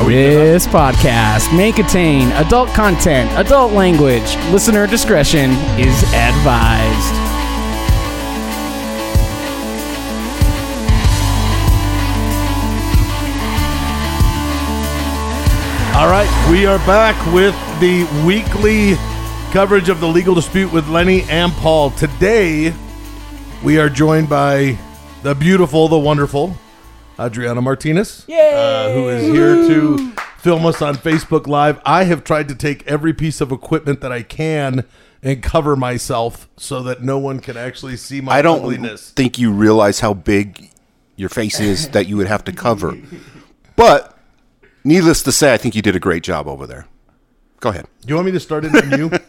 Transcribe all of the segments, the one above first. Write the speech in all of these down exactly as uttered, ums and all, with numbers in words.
This podcast may contain adult content, adult language. Listener discretion is advised. All right, we are back with the weekly coverage of the legal dispute with Lenny and Paul. Today, we are joined by the beautiful, the wonderful Adriana Martinez, uh, who is here to film us on Facebook Live. I have tried to take every piece of equipment that I can and cover myself so that no one can actually see my I don't ugliness. think you realize how big your face is that you would have to cover. But needless to say, I think you did a great job over there. Go ahead. Do you want me to start it on you?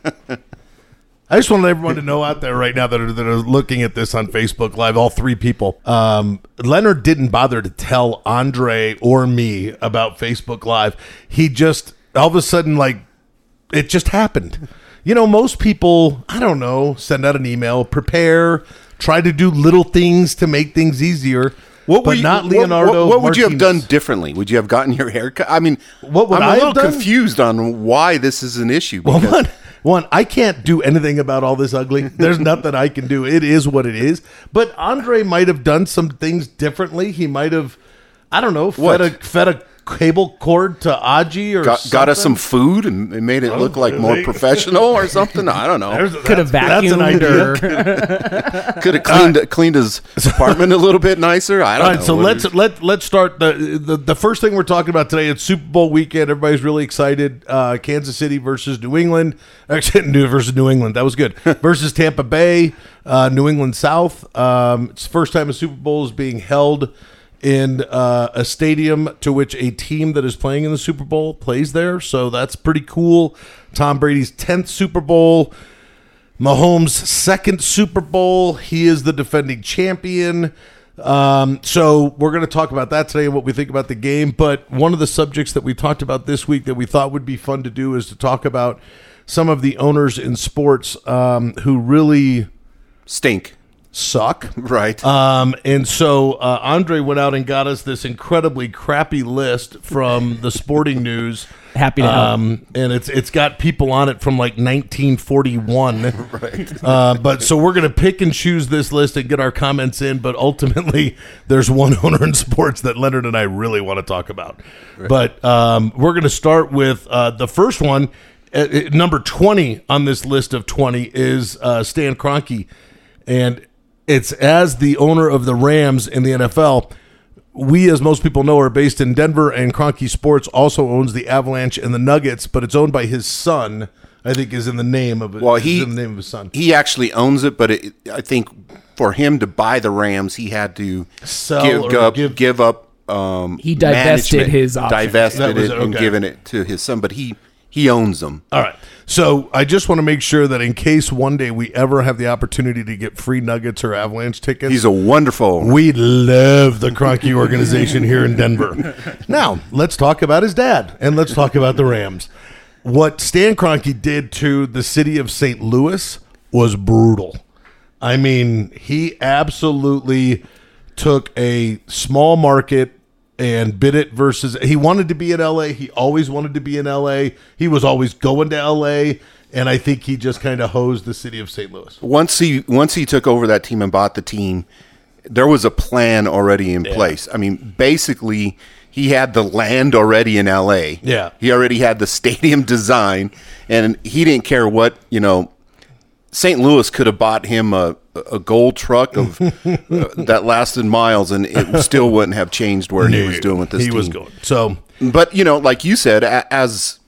I just want everyone to know out there right now that are, that are looking at this on Facebook Live, all three people. Um, Leonard didn't bother to tell Andre or me about Facebook Live. He just, all of a sudden, like, it just happened. You know, most people, I don't know, send out an email, prepare, try to do little things to make things easier. What but you, not Leonardo. What, what, what would you have Martinez. done differently? Would you have gotten your hair cut? I mean, What would I'm I a have little done? confused on why this is an issue. Well, because- one, one, I can't do anything about all this ugly. There's nothing I can do. It is what it is. But Andre might have done some things differently. He might have, I don't know, fed What? a fed a cable cord to Aji or got, something. got us some food and it made it look like more they- professional or something. I don't know. There's- Could have that's- that's an vacuumed idea. or Could have cleaned cleaned his apartment a little bit nicer. I don't All right, know. so What let's is- let let's start the, the the first thing we're talking about today. It's Super Bowl weekend. Everybody's really excited. Uh, Kansas City versus New England. Actually, New versus New England. That was good. Versus Tampa Bay, uh, New England South. Um, it's the first time a Super Bowl is being held in uh, a stadium to which a team that is playing in the Super Bowl plays there. So that's pretty cool. Tom Brady's tenth Super Bowl. Mahomes' second Super Bowl. He is the defending champion. Um, so we're going to talk about that today and what we think about the game. But one of the subjects that we talked about this week that we thought would be fun to do is to talk about some of the owners in sports um, who really stink. suck. Right. Um, and so uh, Andre went out and got us this incredibly crappy list from the Sporting News. Happy to help. Um, and it's it's got people on it from like nineteen forty-one. Right. Uh, but so we're going to pick and choose this list and get our comments in. But ultimately, there's one owner in sports that Leonard and I really want to talk about. Right. But um, we're going to start with uh, the first one. Uh, number twenty on this list of twenty is uh, Stan Kroenke. And it's as the owner of the Rams in the N F L. We, as most people know, are based in Denver, and Kroenke Sports also owns the Avalanche and the Nuggets, but it's owned by his son. I think is in the name of it. Well, he is in the name of his son. He actually owns it, but it, I think for him to buy the Rams, he had to Sell give or up give- give up. Um, He divested management, his options. That divested was it it, and okay. given it to his son, but he he owns them. All right. So I just want to make sure that in case one day we ever have the opportunity to get free Nuggets or Avalanche tickets, He's a wonderful. we love the Kroenke organization here in Denver. Now, let's talk about his dad, and let's talk about the Rams. What Stan Kroenke did to the city of Saint Louis was brutal. I mean, he absolutely took a small market and bid it versus he wanted to be in L A. He always wanted to be in L A. He was always going to L A, and I think he just kind of hosed the city of Saint Louis. Once he once he took over that team and bought the team, there was a plan already in place. I mean, basically, he had the land already in L A. Yeah. He already had the stadium design, and he didn't care what, you know, Saint Louis could have bought him a, a gold truck of uh, that lasted miles, and it still wouldn't have changed where he was doing with this He team. was going. So, But, you know, like you said, a- as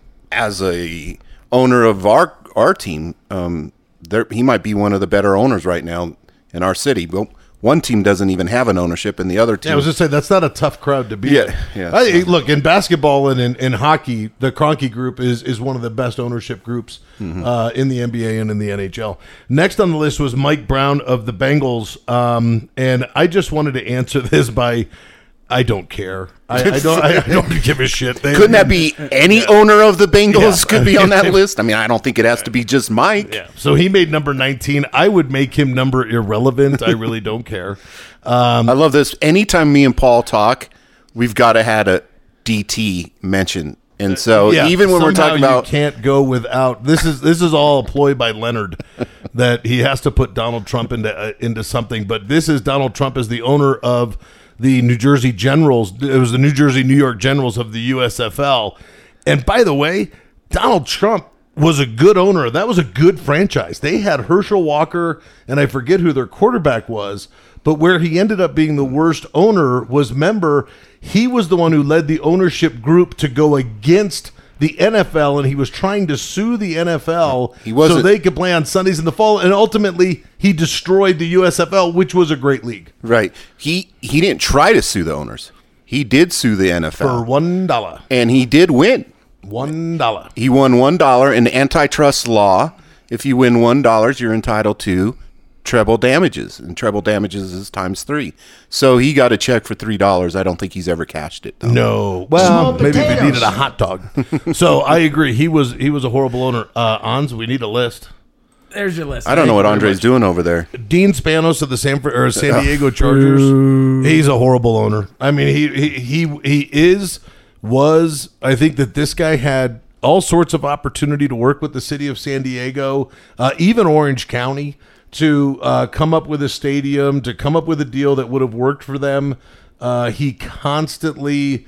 as a owner of our our team, um, there he might be one of the better owners right now in our city. But one team doesn't even have an ownership, and the other team. yeah, I was just saying that's not a tough crowd to be. Yeah, in. yeah, I, so- look, in basketball and in, in hockey, the Kroenke Group is is one of the best ownership groups Mm-hmm. uh, in the N B A and in the N H L. Next on the list was Mike Brown of the Bengals, um, and I just wanted to answer this by, I don't care. I, I don't. I, I don't give a shit. They, Couldn't that be any owner of the Bengals Yeah. could be on that list? I mean, I don't think it has to be just Mike. Yeah. So he made number nineteen. I would make him number irrelevant. I really don't care. Um, I love this. Anytime me and Paul talk, we've got to had a D T mention. And so Yeah, even when we're somehow talking about you can't go without this is this is all a ploy by Leonard that he has to put Donald Trump into uh, into something. But this is Donald Trump as the owner of the New Jersey Generals. It was the New Jersey New York Generals of the U S F L. And by the way, Donald Trump was a good owner. That was a good franchise. They had Herschel Walker, and I forget who their quarterback was. But where he ended up being the worst owner was, member, he was the one who led the ownership group to go against the N F L, and he was trying to sue the N F L He wasn't- so they could play on Sundays in the fall. And ultimately, he destroyed the U S F L, which was a great league, right, he he didn't try to sue the owners. He did sue the N F for L, one dollar. and he did win. One dollar. He won one dollar in antitrust law. If you win one dollar, you're entitled to treble damages, and treble damages is times three. So he got a check for three dollars. I don't think he's ever cashed it, though. No, well, Small maybe if he potatoes. needed a hot dog. So I agree. He was he was a horrible owner. Uh, Ons, we need a list. There's your list. I don't know what very Andre's much. doing over there. Dean Spanos of the San Fr- or San Diego Chargers. He's a horrible owner. I mean, he he he, he is was. I think that this guy had all sorts of opportunity to work with the city of San Diego, uh, even Orange County, to uh, come up with a stadium, to come up with a deal that would have worked for them. Uh, he constantly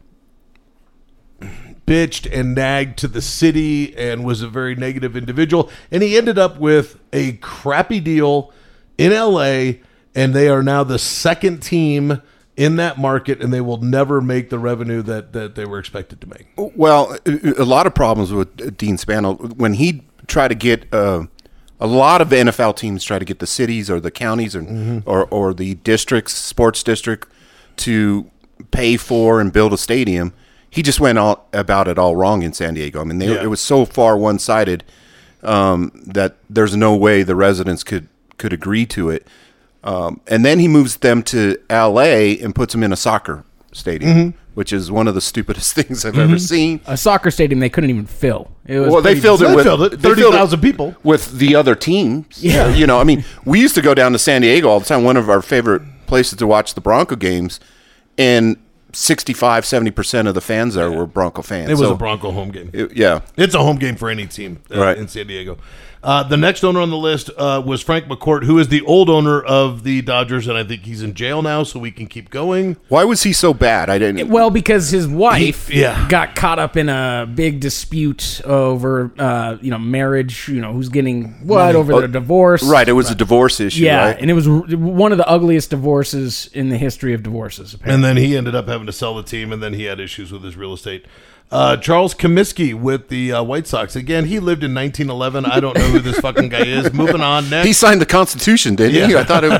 bitched and nagged to the city and was a very negative individual. And he ended up with a crappy deal in L A, and they are now the second team in that market, and they will never make the revenue that, that they were expected to make. Well, a lot of problems with Dean Spano. When he tried to get uh, a lot of N F L teams try to get the cities or the counties or, Mm-hmm. or or the districts, sports district, to pay for and build a stadium. He just went all about it all wrong in San Diego. I mean, they, Yeah. it was so far one sided um, that there's no way the residents could could agree to it. Um, and then he moves them to L A and puts them in a soccer stadium, Mm-hmm. which is one of the stupidest things I've ever seen. A soccer stadium they couldn't even fill. It was Well, they pretty filled it They with filled it. they filled it thirty thousand people. with the other teams. Yeah. you know, I mean, we used to go down to San Diego all the time. One of our favorite places to watch the Bronco games, and sixty-five, seventy percent of the fans there were Bronco fans. It was So, a Bronco home game. it- yeah. It's a home game for any team uh, Right. in San Diego. Uh, the next owner on the list uh, was Frank McCourt, who is the old owner of the Dodgers, and I think he's in jail now, so we can keep going. Why was he so bad? I didn't. Well, because his wife He- yeah. got caught up in a big dispute over, uh, you know, marriage. You know, who's getting what over their divorce? right, it was a divorce issue. Yeah, right? and it was r- one of the ugliest divorces in the history of divorces. Apparently. And then he ended up having to sell the team, and then he had issues with his real estate. Uh, Charles Comiskey with the uh, White Sox. Again, he lived in nineteen eleven. I don't know who this fucking guy is. Moving on next. He signed the Constitution, didn't he? Yeah. I thought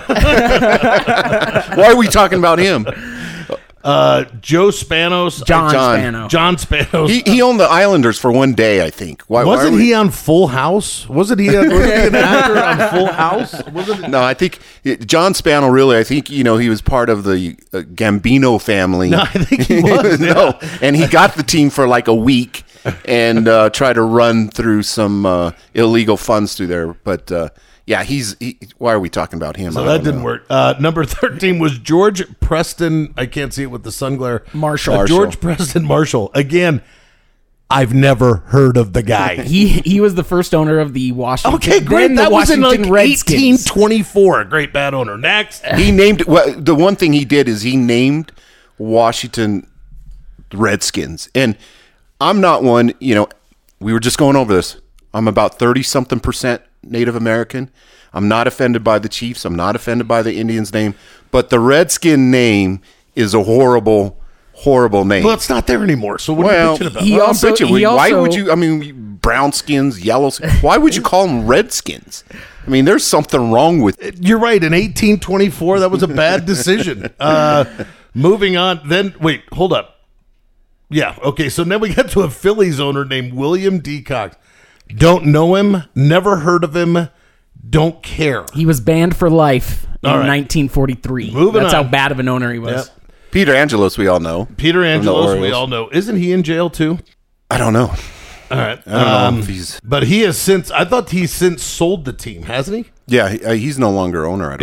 it. Why are we talking about him? Uh, Joe Spanos. John, John. Spano. John Spanos. He, he owned the Islanders for one day, I think. Why why wasn't are we- he on Full House? Wasn't he, a, wasn't he an actor on Full House? Wasn't it? No, I think John Spano. Really, I think you know he was part of the uh, Gambino family. No, I think he was. no, and he got the team for like a week and uh, tried to run through some uh, illegal funds through there. But uh, yeah, he's. He, why are we talking about him? So I that don't didn't know. work. Uh, number thirteen was George Preston. I can't see it with the sun glare. Marshall. Uh, Marshall. George Preston Marshall. Again, I've never heard of the guy. He he was the first owner of the Washington. Okay, great. then the That was in like Washington eighteen Redskins. twenty-four. Great bad owner. Next. He named. Well, the one thing he did is he named Washington Redskins, and I'm not one. You know, we were just going over this. I'm about thirty something percent Native American. I'm not offended by the Chiefs. I'm not offended by the Indians name, but the Redskin name is a horrible, horrible name. Well, it's not there anymore. So what Well, are you bitching about? he well, I'm also- bitching. he why also- would you? I mean, brown skins, yellow. skins. Why would you call them Redskins? I mean, there's something wrong with it. You're right. In eighteen twenty-four, that was a bad decision. Uh, moving on. Then, wait, hold up. Yeah, okay. So then we got to a Phillies owner named William D. Cox. Don't know him. Never heard of him. Don't care. He was banned for life in All right. nineteen forty-three. Moving That's on. how bad of an owner he was. Yep. Peter Angelos, we all know. Peter Angelos, we Orioles. all know. Isn't he in jail too? I don't know. All right. I don't Um, know if he's. but he has since, I thought he's since sold the team, hasn't he? Yeah, he- uh, he's no longer owner. I don't Yeah. know.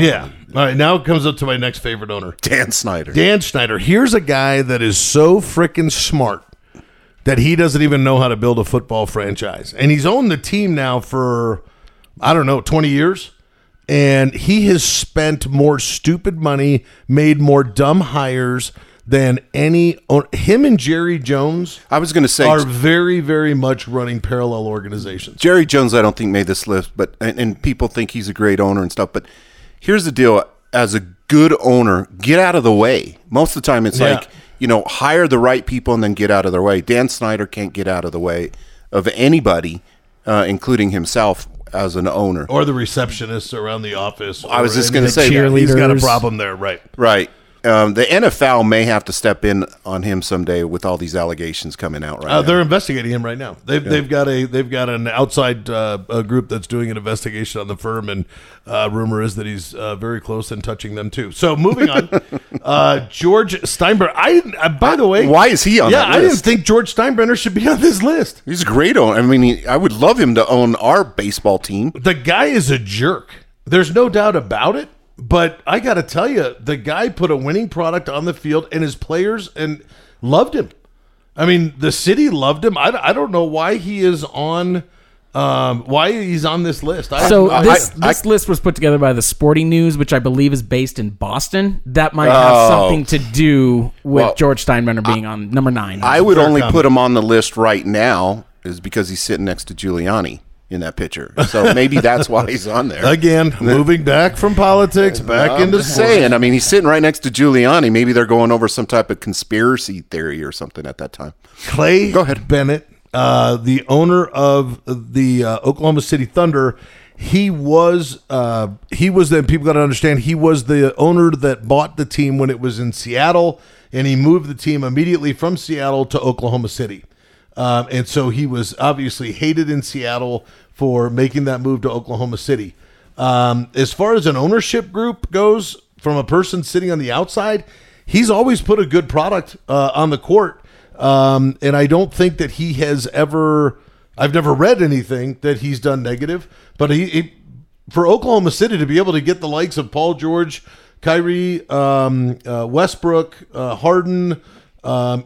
All right, now it comes up to my next favorite owner, Dan Snyder. Dan Snyder. Here's a guy that is so freaking smart that he doesn't even know how to build a football franchise. And he's owned the team now for, I don't know, twenty years. And he has spent more stupid money, made more dumb hires than any. Him and Jerry Jones I was going to say are very, very much running parallel organizations. Jerry Jones, I don't think made this list, but and, and people think he's a great owner and stuff. But here's the deal: as a good owner, get out of the way. Most of the time, it's Yeah. like, you know, hire the right people and then get out of their way. Dan Snyder can't get out of the way of anybody, uh, including himself as an owner. Or the receptionists around the office. I was or just any- gonna say that. He's got a Cheerleaders. problem there, right? Right. Um, the N F L may have to step in on him someday with all these allegations coming out right Uh, now. they're investigating him right now. They've they've got a they've got an outside uh, a group that's doing an investigation on the firm, and uh, rumor is that he's uh, very close and touching them too. So moving on, uh, George Steinbrenner. I uh, by the way, Why is he on yeah, that I didn't list? think George Steinbrenner should be on this list. He's a great owner. I mean, he, I would love him to own our baseball team. The guy is a jerk. There's no doubt about it. But I got to tell you, the guy put a winning product on the field, and his players and loved him. I mean, the city loved him. I, I don't know why he is on, um, why he's on this list. I, So I, this I- this list was put together by the Sporting News, which I believe is based in Boston. That might have Oh. something to do with Well, George Steinbrenner being on number nine. I would Fair only comment. put him on the list right now is because he's sitting next to Giuliani in that picture. So maybe that's why he's on there. again, moving back from politics, back I'm into just sports. saying. I mean, he's sitting right next to Giuliani. Maybe they're going over some type of conspiracy theory or something at that time. Clay Go ahead. Bennett, uh, the owner of the uh, Oklahoma City Thunder, he was uh, he was then people got to understand he was the owner that bought the team when it was in Seattle, and he moved the team immediately from Seattle to Oklahoma City. Um, and so he was obviously hated in Seattle for making that move to Oklahoma City. Um, as far as an ownership group goes, from a person sitting on the outside, he's always put a good product uh, on the court. Um, and I don't think that he has ever, I've never read anything that he's done negative, but he, he for Oklahoma City to be able to get the likes of Paul George, Kyrie, um, uh, Westbrook, uh, Harden, um,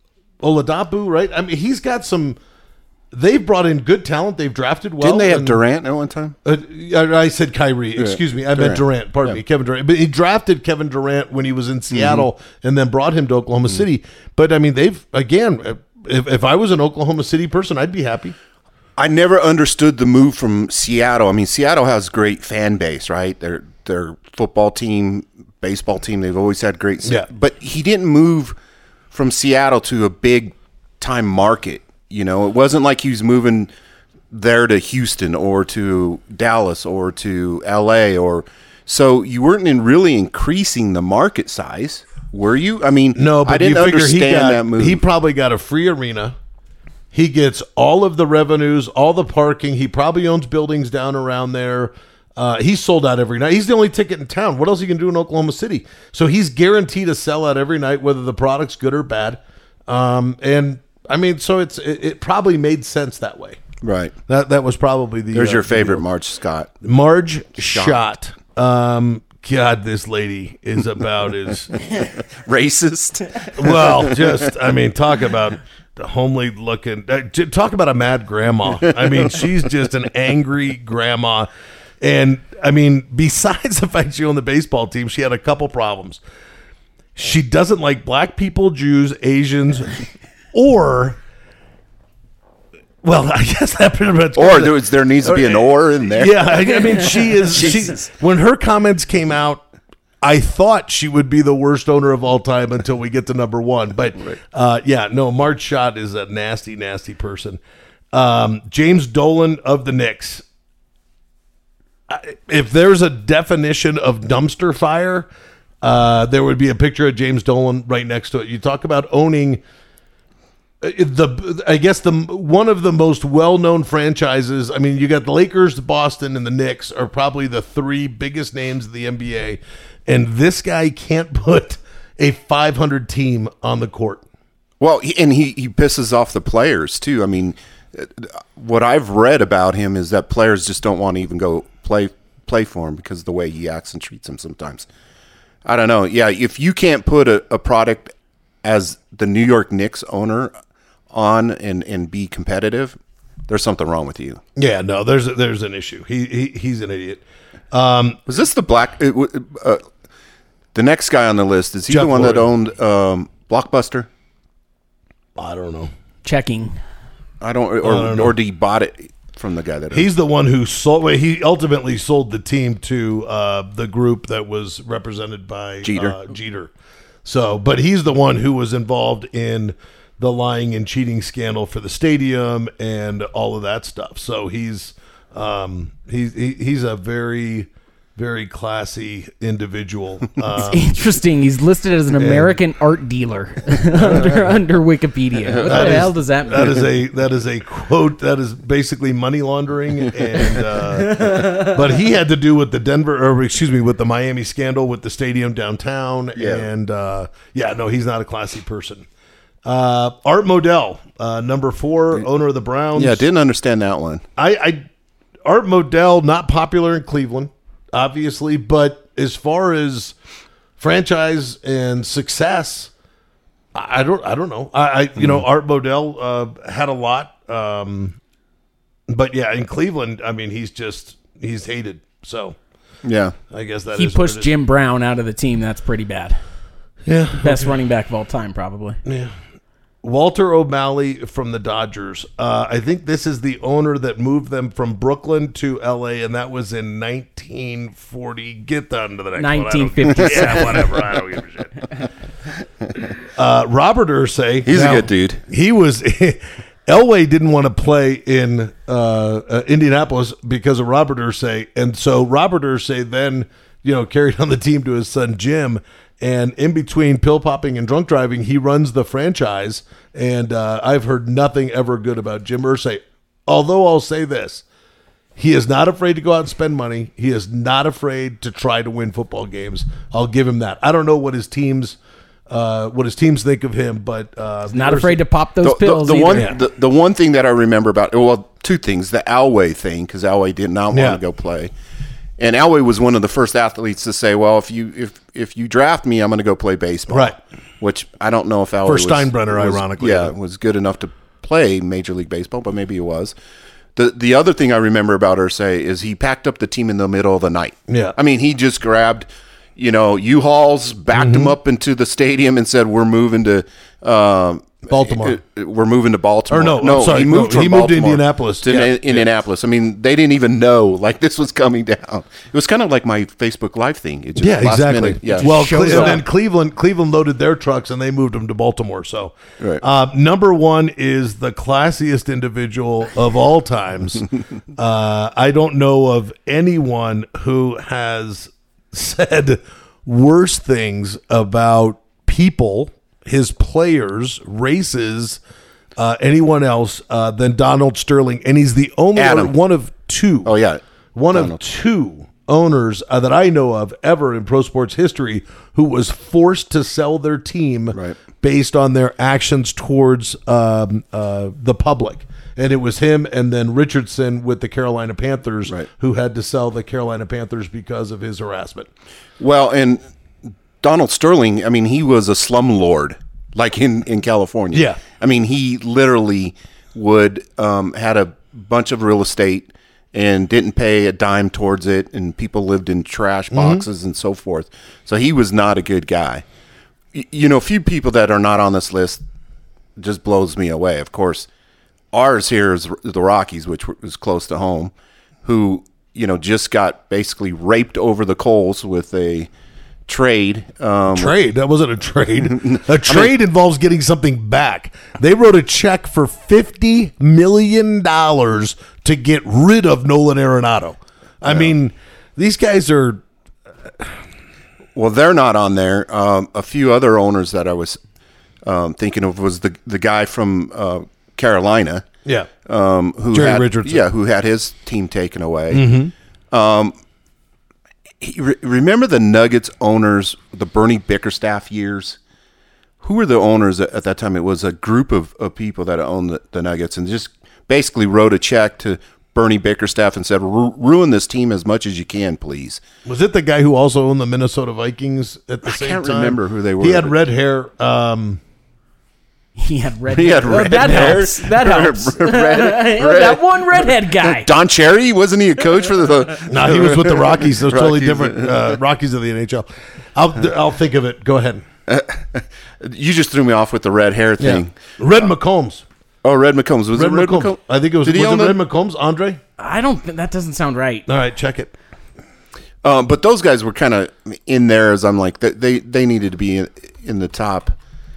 Oladapo, right? I mean, he's got some. They've brought in good talent. They've drafted well. Didn't they have and- Durant at one time? Uh, I I said Kyrie. Excuse me. I meant Durant. Durant. Pardon me, Kevin Durant. But he drafted Kevin Durant when he was in Seattle, Mm-hmm. and then brought him to Oklahoma City. But I mean, they've again. If if I was an Oklahoma City person, I'd be happy. I never understood the move from Seattle. I mean, Seattle has great fan base, right? Their their football team, baseball team, they've always had great. Yeah. But he didn't move from Seattle to a big time market. You know, it wasn't like he was moving there to Houston or to Dallas or to L A or so you weren't in really increasing the market size, were you? I mean, No, but I didn't you figure understand he got, that move. He probably got a free arena. He gets all of the revenues, all the parking. He probably owns buildings down around there. Uh, he's sold out every night. He's the only ticket in town. What else he can do in Oklahoma City? So he's guaranteed to sell out every night, whether the product's good or bad. Um, and I mean, so it's it, it probably made sense that way. right. That that was probably the. There's uh, your the favorite deal. Marge Scott. Marge Shot. Shot. Um, God, this lady is about as Racist. well. Just I mean, talk about the homely looking. Uh, j- talk about a mad grandma. I mean, she's just an angry grandma. And I mean, besides the fact she owned the baseball team, she had a couple problems. She doesn't like black people, Jews, Asians, or. Well, I guess that pretty much. Or there, was, there needs to be an or in there. Yeah, I, I mean, she is. she, Jesus. when her comments came out, I thought she would be the worst owner of all time until we get to number one. But uh, yeah, no, Marge Schott is a nasty, nasty person. Um, James Dolan of the Knicks. I- If there's a definition of dumpster fire, uh, there would be a picture of James Dolan right next to it. You talk about owning uh, the, I guess the one of the most well-known franchises. I mean, you got the Lakers, the Boston, and the Knicks are probably the three biggest names in the N B A, and this guy can't put a five hundred team on the court. Well, he, and he, he pisses off the players, too. I mean, uh, what I've read about him is that players just don't want to even go play play for him because of the way he acts and treats him sometimes. I don't know. Yeah, if you can't put a, a product as the New York Knicks owner on and, and be competitive, there's something wrong with you. Yeah, no, there's a, there's an issue. He, he he's an idiot. Um, Was this the black? Uh, uh, the next guy on the list, is he Jeff the one that Lloyd. owned um, Blockbuster? I don't know. Checking. I don't, or, I don't know. or did he bought it from the guy that owned He's the one who sold. Well, he ultimately sold the team to uh, the group that was represented by Jeter. Uh, Jeter. So, but he's the one who was involved in the lying and cheating scandal for the stadium and all of that stuff. So he's um, he's he, he's a very very classy individual. Um, Interesting. He's listed as an American art dealer under, under Wikipedia. What the That is- hell does that mean? That is a that is a quote. That is basically money laundering, and uh, but he had to do with the Denver, or excuse me, with the Miami scandal with the stadium downtown, Yeah. and uh, yeah, no, he's not a classy person. Uh, Art Modell, uh, number four, owner of the Browns. Yeah, didn't understand that one. I, I Art Modell, not popular in Cleveland, obviously, but as far as franchise and success, I I don't I don't know. I, I you know Art Modell uh, had a lot, um, but yeah, in Cleveland, I mean, he's just he's hated. So Yeah. I guess that He is what pushed it is. Jim Brown out of the team. That's pretty bad. Yeah, Best running back of all time, probably. yeah. Walter O'Malley from the Dodgers. Uh, I think this is the owner that moved them from Brooklyn to L A, and that was in nineteen forty. Get down to the next one. I don't- nineteen fifty-seven. Yeah, whatever. I don't give a shit. Uh, Robert Ursay. He's now, a good dude. He was. Elway didn't want to play in uh, uh, Indianapolis because of Robert Ursay, and so Robert Ursay then, you know, carried on the team to his son Jim. And in between pill popping and drunk driving, he runs the franchise. And uh, I've heard nothing ever good about Jim Irsay. Although I'll say this, he is not afraid to go out and spend money. He is not afraid to try to win football games. I'll give him that. I don't know what his teams, uh, what his teams think of him, but uh, Not afraid to pop those The, the, pills the either. one, Yeah. the, the one thing that I remember about, well, two things: the Alway thing, because Alway did not want Yeah. to go play, and Alway was one of the first athletes to say, "Well, if you if if you draft me, I'm going to go play baseball." Right. Which I don't know if Alway For was, Steinbrenner, was- ironically. yeah, was good enough to play Major League Baseball, but maybe he was. The the other thing I remember about Irsay is he packed up the team in the middle of the night. Yeah. I mean, he just grabbed, you know, U-Hauls, backed Mm-hmm. them up into the stadium and said, "We're moving to um, Baltimore. uh, We're moving to Baltimore." Or no, I'm sorry, he no, moved from he moved to Baltimore Indianapolis. to Yeah. in- Indianapolis. I mean, they didn't even know like this was coming down. It was kind of like my Facebook Live thing. It just Yeah, last exactly. minute- yeah. Well, shows Cle- and up. then Cleveland, Cleveland loaded their trucks and they moved them to Baltimore. So, Right. uh, number one is the classiest individual of all times. uh, I don't know of anyone who has said worse things about people, his players, races, uh, anyone else uh, than Donald Sterling, and he's the only Adam. one of two. Oh yeah. One Donald. of two owners uh, that I know of ever in pro sports history who was forced to sell their team Right. based on their actions towards um, uh, the public. And it was him and then Richardson with the Carolina Panthers Right. who had to sell the Carolina Panthers because of his harassment. Well, and Donald Sterling, I mean, he was a slumlord, like in, in California. Yeah. I mean, he literally would um, had a bunch of real estate and didn't pay a dime towards it, and people lived in trash boxes and so forth. So he was not a good guy. Y- You know, a few people that are not on this list just blows me away. Of course, ours here is the Rockies, which was close to home, who, you know, just got basically raped over the coals with a trade. Um, Trade? That wasn't a trade. A trade involves getting something back. They wrote a check for fifty million dollars to get rid of Nolan Arenado. I mean, these guys are. Well, they're not on there. Um, a few other owners that I was um, thinking of was the the guy from uh, Carolina, Yeah. um, who Jerry had, Richardson. yeah, who had his team taken away. Um, he, re- remember the Nuggets owners, the Bernie Bickerstaff years? Who were the owners at, at that time? It was a group of, of people that owned the, the Nuggets and just basically wrote a check to Bernie Bickerstaff and said, Ru- ruin this team as much as you can, please. Was it the guy who also owned the Minnesota Vikings at the I same can't time? remember who they were. He had red hair. Um, He had red. He hair. had red oh, that hair. helps. That helps. Red- red- that one redhead guy. Don Cherry, wasn't he a coach for the? no, he was with the Rockies. Those totally Rockies. different uh, Rockies of the N H L. I'll I'll think of it. Go ahead. You just threw me off with the red hair thing. Red McCombs. Oh, Red McCombs. Was Red it Red McCombs. McCombs? I think it was. Did he Was own it the- Red McCombs? Andre. I don't. think That doesn't sound right. All right, check it. Um, but those guys were kind of in there as I'm like, they they needed to be in, in the top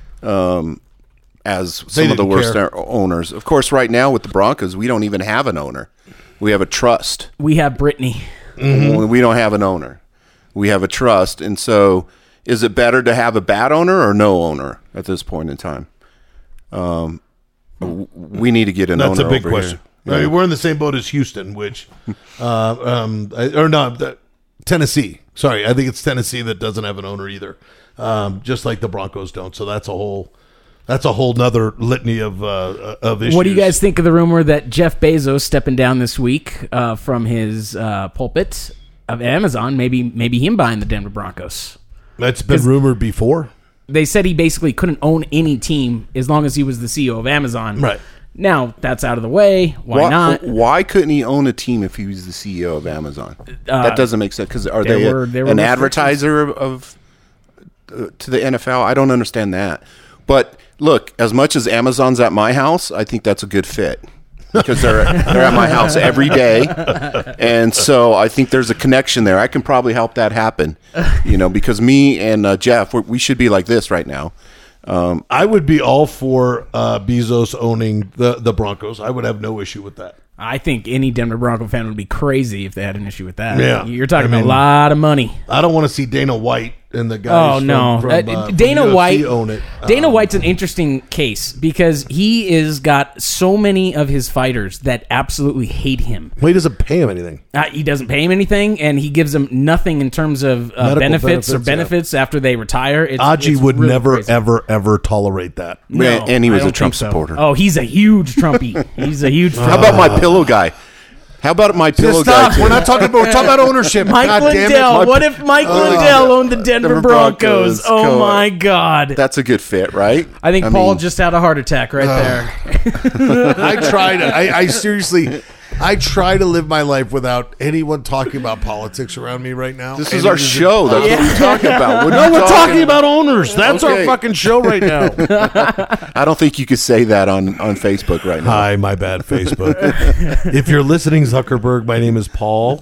um, as some of the didn't worst care. owners. Of course, right now with the Broncos, we don't even have an owner. We have a trust. We have Brittany. Mm-hmm. We don't have an owner. We have a trust. And so is it better to have a bad owner or no owner at this point in time? Um, w- we need to get an That's owner a big over question. here. I mean, we're in the same boat as Houston, which, uh, um, or no, the, Tennessee. Sorry, I think it's Tennessee that doesn't have an owner either, um, just like the Broncos don't. So that's a whole, that's a whole nother litany of uh, of issues. What do you guys think of the rumor that Jeff Bezos stepping down this week uh, from his uh, pulpit of Amazon? Maybe, maybe him buying the Denver Broncos. That's been 'Cause- rumored before. They said he basically couldn't own any team as long as he was the C E O of Amazon. Right. Now that's out of the way. Why, Why not? Why couldn't he own a team if he was the C E O of Amazon? that doesn't make sense. Because are there they a- were- there were an restrictions. advertiser of, of uh, to the N F L? I don't understand that. But look, as much as Amazon's at my house, I think that's a good fit because they're they're at my house every day, and so I think there's a connection there. I can probably help that happen, you know, because me and uh, Jeff, we're, we should be like this right now. Um, I would be all for uh, Bezos owning the the Broncos. I would have no issue with that. I think any Denver Bronco fan would be crazy if they had an issue with that. Yeah. You're talking I mean- a lot of money. I don't want to see Dana White and the guys. Oh from- no, from, Uh, uh, from Dana U F C White own it. Dana Um, White's an interesting case because he is got so many of his fighters that absolutely hate him. Well, he doesn't pay him anything. Uh, he doesn't pay him anything, and he gives them nothing in terms of uh, Medical benefits, or benefits, yeah. benefits after they retire. It's, Aji it's would really never, crazy. ever, ever tolerate that. No, and he was I a don't Trump think so. supporter. Oh, he's a huge Trumpy. He's a huge. How Trumpy. about my pillow guy? How about my pillow guy? too? We're not talking about. We're talking about ownership. Mike God damn it. Lindell. My- What if Mike Oh, Lindell owned the Denver, Denver Broncos? Broncos. Oh Cool. my God! That's a good fit, right? I think Paul mean, just had a heart attack right there. I try to. I, I seriously. I try to live my life without anyone talking about politics around me right now. This And is our it show. That's what we're talking about. What No, are you we're talking about owners. That's our Okay. fucking show right now. I don't think you could say that on, on Facebook right now. Hi, my bad, Facebook. If you're listening, Zuckerberg, my name is Paul.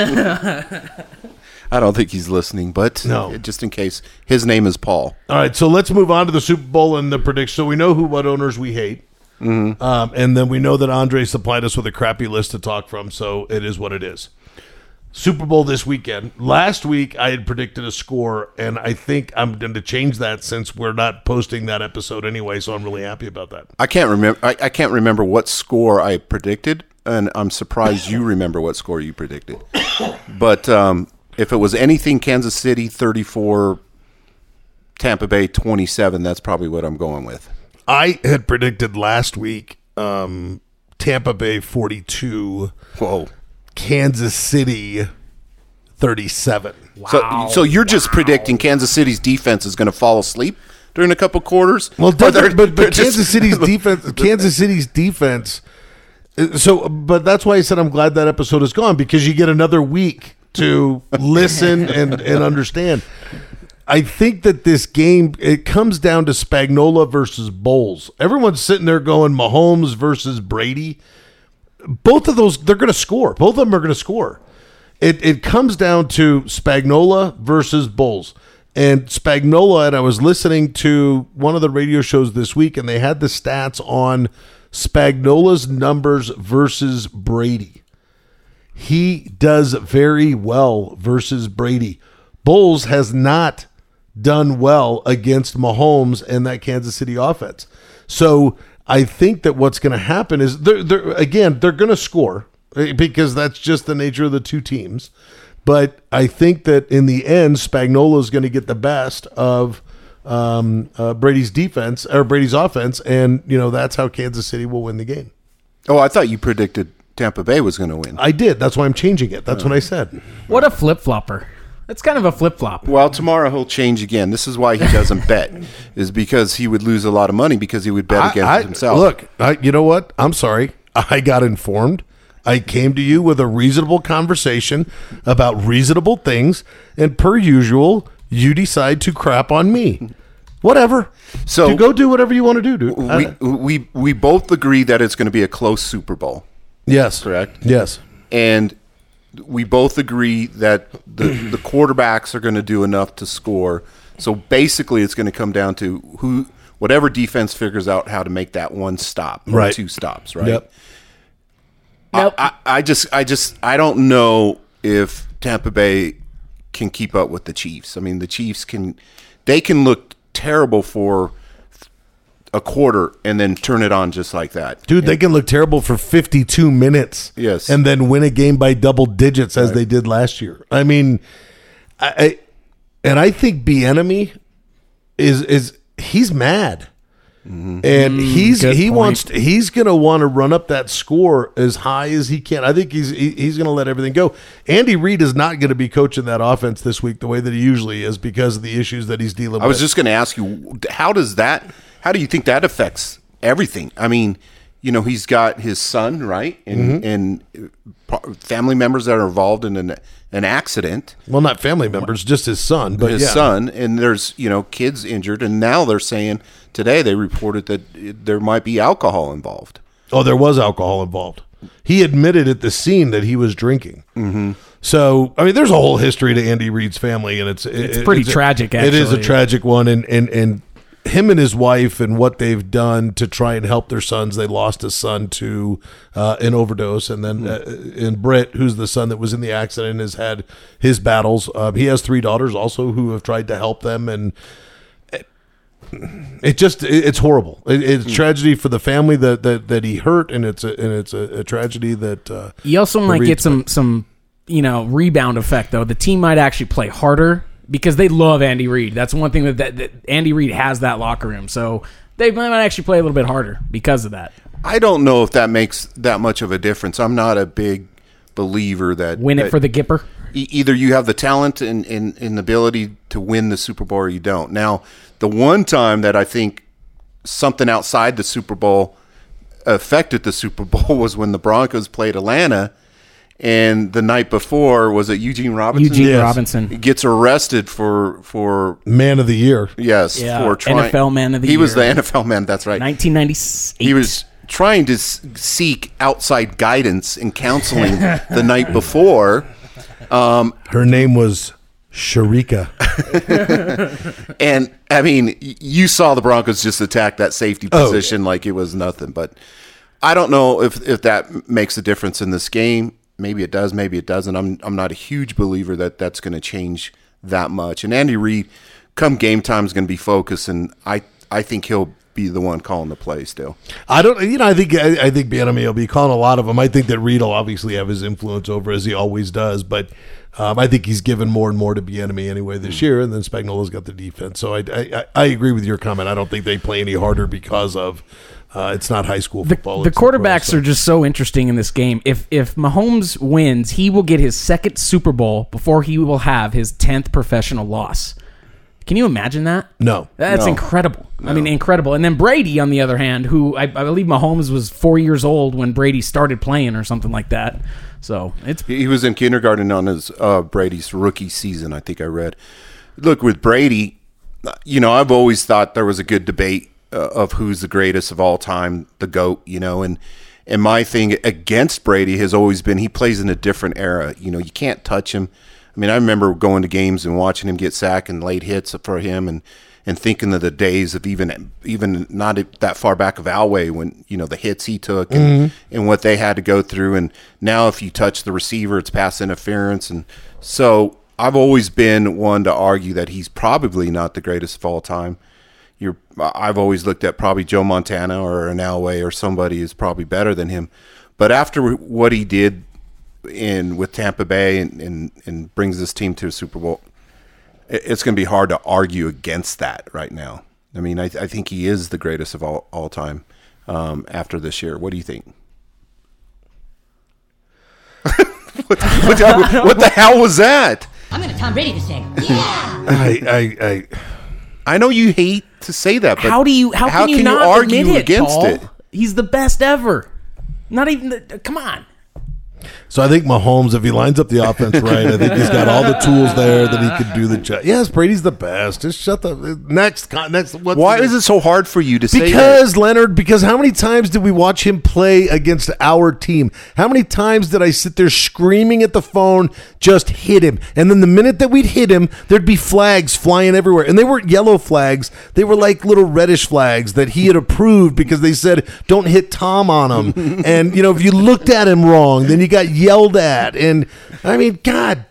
I don't think he's listening, but No. just in case, his name is Paul. All right, so let's move on to the Super Bowl and the prediction. So we know who what owners we hate. Mm-hmm. Um, and then we know that Andre supplied us with a crappy list to talk from, so it is what it is. Super Bowl this weekend. Last week, I had predicted a score, and I think I'm going to change that since we're not posting that episode anyway, so I'm really happy about that. I can't remember. I, I can't remember what score I predicted, and I'm surprised you remember what score you predicted. But um, if it was anything Kansas City thirty-four, Tampa Bay twenty-seven, that's probably what I'm going with. I had predicted last week um, Tampa Bay forty-two, Whoa. Kansas City thirty-seven. So, so you're just predicting Kansas City's defense is going to fall asleep during a couple quarters? Well, Or they're- different, but, they're but just- Kansas City's defense, Kansas City's defense. uh, So, but that's why I said I'm glad that episode is gone because you get another week to listen and and understand. I think that this game, it comes down to Spagnuolo versus Bowles. Everyone's sitting there going Mahomes versus Brady. Both of those, they're going to score. Both of them are going to score. It it comes down to Spagnuolo versus Bowles. And Spagnuolo, and I was listening to one of the radio shows this week, and they had the stats on Spagnuolo's numbers versus Brady. He does very well versus Brady. Bowles has not done well against Mahomes and that Kansas City offense. So I think that what's going to happen is, they're, they're, again, they're going to score because that's just the nature of the two teams. But I think that in the end, Spagnuolo is going to get the best of um, uh, Brady's defense or Brady's offense, and you know that's how Kansas City will win the game. Oh, I thought you predicted Tampa Bay was going to win. I did. That's why I'm changing it. That's what I said. What a flip flopper! That's kind of a flip flop. Well, tomorrow he'll change again. This is why he doesn't bet, is because he would lose a lot of money because he would bet against I, I, himself. Look, I, you know what? I'm sorry. I got informed. I came to you with a reasonable conversation about reasonable things, and per usual, you decide to crap on me. Whatever. So you go do whatever you want to do, dude. we, Uh, we, we both agree that it's going to be a close Super Bowl. yes. Correct. Yes. And we both agree that the, the quarterbacks are going to do enough to score. So basically, it's going to come down to who, whatever defense figures out how to make that one stop or Right. two stops, right? Yep. Nope. I, I just, I just, I don't know if Tampa Bay can keep up with the Chiefs. I mean, the Chiefs can, they can look terrible for a quarter and then turn it on just like that. Dude, they can look terrible for fifty-two minutes. Yes. And then win a game by double digits as they did last year. I mean, I, I and I think Bieniemy is is he's mad. And he's good he point. wants to, he's going to want to run up that score as high as he can. I think he's he, he's going to let everything go. Andy Reid is not going to be coaching that offense this week the way that he usually is because of the issues that he's dealing I was with. just going to ask you, how does that, how do you think that affects everything? I mean, you know, he's got his son, right? And, Mm-hmm. and uh, family members that are involved in an, an accident, well, not family members, just his son, but his yeah. son, and there's, you know, kids injured. And now they're saying today they reported that it, there might be alcohol involved. Oh, there was alcohol involved. He admitted at the scene that he was drinking. Mm-hmm. So, I mean, there's a whole history to Andy Reid's family, and it's It's pretty tragic, It is a actually. tragic one, and and and him and his wife and what they've done to try and help their sons. They lost a son to uh, an overdose, and then uh, and Britt, who's the son that was in the accident, has had his battles. Um, he has three daughters also who have tried to help them, and it just it, it's horrible. It, it's tragedy for the family that, that that he hurt, and it's a and it's a, a tragedy that uh, You also might Reid's get some some you know rebound effect though. The team might actually play harder because they love Andy Reid. That's one thing that, that, that Andy Reid has that locker room, so they might actually play a little bit harder because of that. I don't know if that makes that much of a difference. I'm not a big believer that Win it that for the Gipper. e- either you have the talent and, and, and the ability to win the Super Bowl or you don't. Now, the one time that I think something outside the Super Bowl affected the Super Bowl was when the Broncos played Atlanta, and the night before was it Eugene Robinson? Eugene Yes. Robinson. He gets arrested for for man of the year. yes Yeah, for trying N F L man of the he was year. the N F L man. That's right. nineteen ninety-eight. He was trying to s- seek outside guidance and counseling the night before. Her name was Sharika. And I mean, y- you saw the Broncos just attack that safety Oh, position like it was nothing. But I don't know if, if that makes a difference in this game. Maybe it does. Maybe it doesn't. I'm I'm not a huge believer that that's going to change that much. And Andy Reid, come game time, is going to be focused, and I I think he'll be the one calling the play still. I don't, you know, I think I, I think Bieniemy will be calling a lot of them. I think that Reid will obviously have his influence over as he always does, but um, I think he's given more and more to Bieniemy anyway this year, and then Spagnola's got the defense. So I, I I agree with your comment. I don't think they play any harder because of uh, it's not high school The, football. the it's pro quarterbacks stuff. are just so interesting in this game. If if Mahomes wins, he will get his second Super Bowl before he will have his tenth professional loss. Can you imagine that? No. That's No. incredible. I mean, incredible. And then Brady, on the other hand, who I, I believe Mahomes was four years old when Brady started playing or something like that. So it's He he was in kindergarten on his uh, Brady's rookie season, I think I read. Look, with Brady, you know, I've always thought there was a good debate uh, of who's the greatest of all time, the GOAT, you know, and and my thing against Brady has always been he plays in a different era. You know, you can't touch him. I mean, I remember going to games and watching him get sacked and late hits for him, and, and thinking of the days of even even not that far back of Elway when, you know, the hits he took and, and what they had to go through. And now if you touch the receiver, it's pass interference. And so I've always been one to argue that he's probably not the greatest of all time. You're, I've always looked at probably Joe Montana or an Elway or somebody is probably better than him. But after what he did in with Tampa Bay and, and, and brings this team to a Super Bowl, it, it's going to be hard to argue against that right now. I mean, I, I think he is the greatest of all, all time um, after this year. What do you think? what, what, the, what the hell was that? I'm going to Tom Brady this thing. Yeah. I, I, I, I know you hate to say that, but How do you? How, can you not argue admit it, against Paul? it? He's the best ever. Not even. The, come on. So I think Mahomes, if he lines up the offense right, I think he's got all the tools there that he could do the job. Yes, Brady's the best. Just shut the next. Next. What's Why the, is it so hard for you to say that? Because Leonard. Because how many times did we watch him play against our team? How many times did I sit there screaming at the phone, just hit him? And then the minute that we'd hit him, there'd be flags flying everywhere, and they weren't yellow flags. They were like little reddish flags that he had approved because they said don't hit Tom on him. And you know, if you looked at him wrong, then you got yelled at. And I mean, God,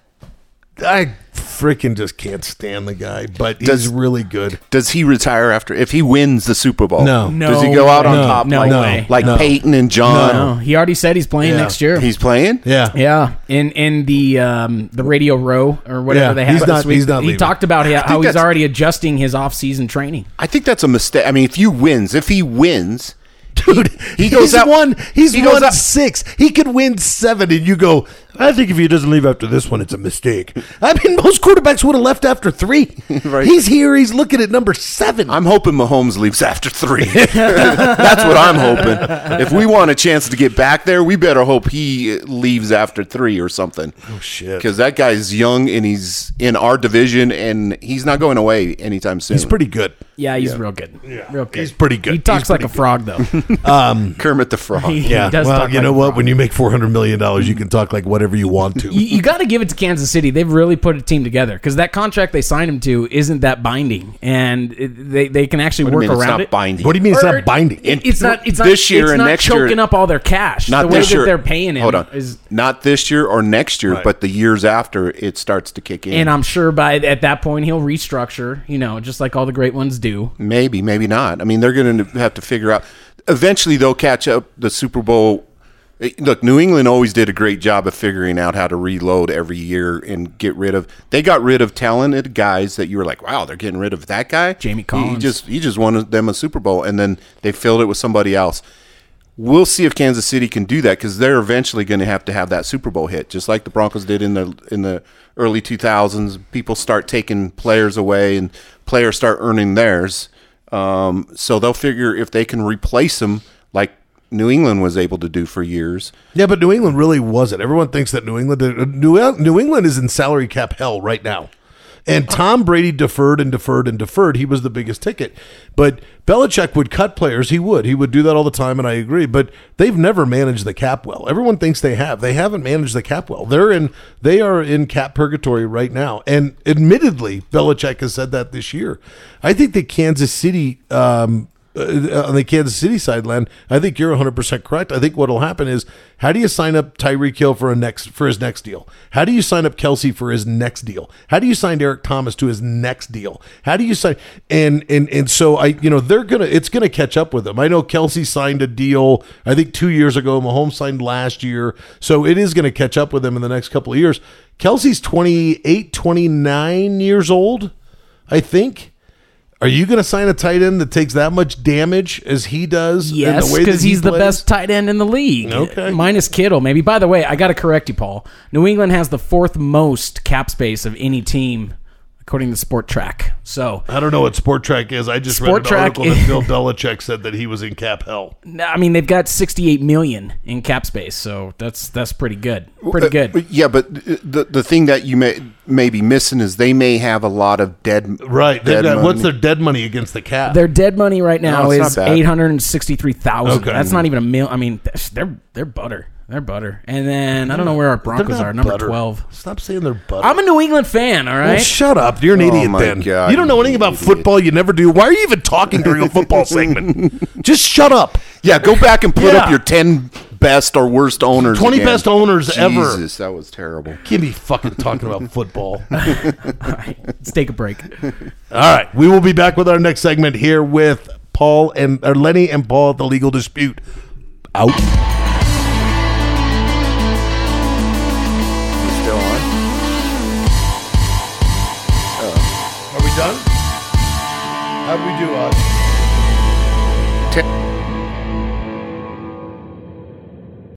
I freaking just can't stand the guy, but he's Does- really good. Does he retire after if he wins the Super Bowl? No. No. Does he go out on No. top No like, way. like No. Peyton and John? No, he already said he's playing Yeah. next year. He's playing? Yeah. Yeah, in in the um, the Radio Row or whatever Yeah, they have he's this not- week, he's not he leaving. talked about how, how he's that's- already adjusting his off season training. I think that's a mistake. I mean, if you wins, if he wins, Dude, he goes he's out- won. He's he goes won out- six. He could win seven, and you go. I think if he doesn't leave after this one, it's a mistake. I mean, most quarterbacks would have left after three. Right. He's here. He's looking at number seven. I'm hoping Mahomes leaves after three. That's what I'm hoping. If we want a chance to get back there, we better hope he leaves after three or something. oh shit! Because that guy's young and he's in our division and he's not going away anytime soon. He's pretty good. Yeah, he's real good. Real good. He's pretty good. He talks He's like a pretty frog though. Kermit the Frog. He Yeah. does well, talk you like know a what? frog. When you make four hundred million dollars, you can talk like whatever you want to. You, you got to give it to Kansas City. They've really put a team together because that contract they signed him to isn't that binding, and it, they they can actually What do you work mean it's around not it. binding? What do you mean it's Or- not binding? It- it's not. It's not This year it's and not next year- choking up all their cash. Not the way this that year. they're paying him. Hold on. Is, Not this year or next year, Right. but the years after it starts to kick in. and I'm sure by at that point he'll restructure. You know, just like all the great ones do. Maybe, maybe not. I mean, they're going to have to figure out. Eventually, they'll catch up. The Super Bowl. Look, New England always did a great job of figuring out how to reload every year and get rid of. They got rid of talented guys that you were like, wow, they're getting rid of that guy. Jamie He Collins. just he just won them a Super Bowl, and then they filled it with somebody else. We'll see if Kansas City can do that because they're eventually going to have to have that Super Bowl hit, just like the Broncos did in the in the early two thousands. People start taking players away, and players start earning theirs. Um, so they'll figure if they can replace them, like New England was able to do for years. Yeah, but New England really wasn't. Everyone thinks that New England New, New England is in salary cap hell right now. And Tom Brady deferred and deferred and deferred. He was the biggest ticket. But Belichick would cut players. He would. He would do that all the time, and I agree. But they've never managed the cap well. Everyone thinks they have. They haven't managed the cap well. They're in. They are in cap purgatory right now. And admittedly, Belichick has said that this year. I think that Kansas City. Um, Uh, on the Kansas City sideline, I think you're one hundred percent correct. I think what will happen is, how do you sign up Tyreek Hill for a next for his next deal? How do you sign up Kelsey for his next deal? How do you sign Eric Thomas to his next deal? How do you sign and and and so I you know they're gonna it's gonna catch up with them. I know Kelsey signed a deal I think two years ago. Mahomes signed last year, so it is gonna catch up with them in the next couple of years. Kelsey's twenty-eight, twenty-nine years old, I think. Are you going to sign a tight end that takes that much damage as he does? in Yes, the way that because he he's the plays? best tight end in the league. Okay. Minus Kittle, maybe. By the way, I got to correct you, Paul. New England has the fourth most cap space of any team, according to Sport Track. So, I don't know what Sport Track is. I just Sport read an Track article is- that Bill Belichick said that he was in cap hell. I mean, they've got sixty-eight million in cap space, so that's that's pretty good. Pretty good. Uh, yeah, but the the thing that you may may be missing is they may have a lot of dead Right. They've dead got, money. what's their dead money against the cap? Their dead money right now No, it's is not bad. eight hundred sixty-three thousand. Okay. That's not even a mil. I mean, they're they're butter. They're butter. And then I don't know where our They're Broncos not are. Number butter. twelve. Stop saying they're butter. I'm a New England fan. All Well, right. shut up. You're an Oh idiot my then. God, you don't know you anything about idiot. football. You never do. Why are you even talking during a football segment? Just shut up. Yeah, go back and put Yeah. up your ten best or worst owners. twenty again. best owners ever. Jesus, that was terrible. Can't be fucking talking about football. All right. Let's take a break. All right, we will be back with our next segment here with Paul and or Lenny and Paul at the Legal Dispute. Out. Still on? Are we done? How do we do, Oz?